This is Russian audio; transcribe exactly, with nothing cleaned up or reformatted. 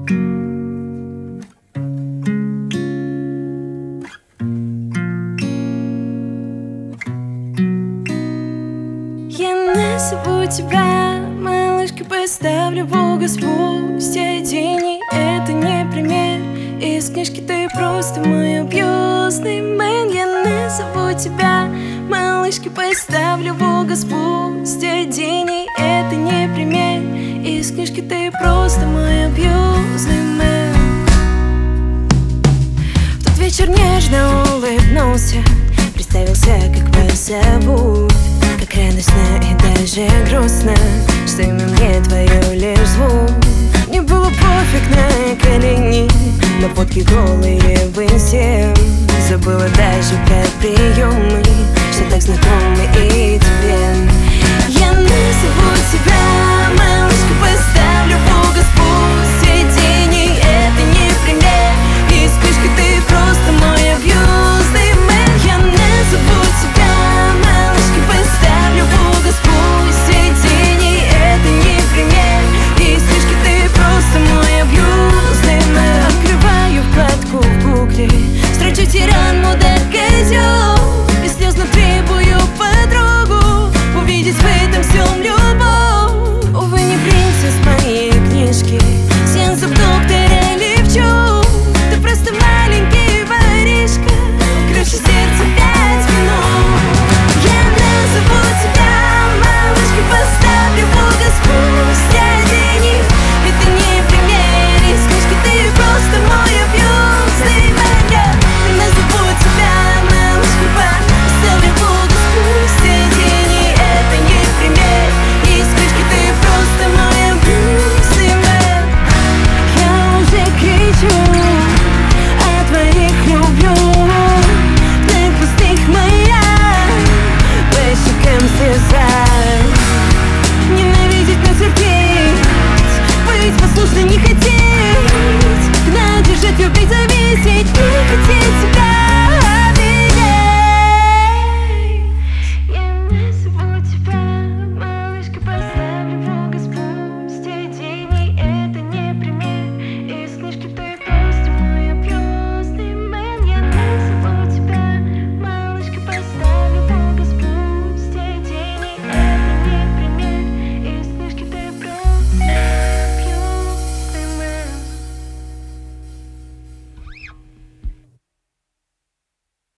Я назову тебя малышкой, поставлю Бога спустя тени. Это не пример из книжки, ты просто мой абьюзный мэн. Я назову тебя малышкой, поставлю Бога спустя тени. Это не пример из книжки, ты просто мой абьюзный мэн. В тот вечер нежно улыбнулся, представился, как вас зовут. Как радостно и даже грустно, что имя мне твое лишь звук. Мне было пофиг на колени, на фотки голые вы все. Забыла даже про приемы, что так знакомы и тебе. Я назову тебя малышкой,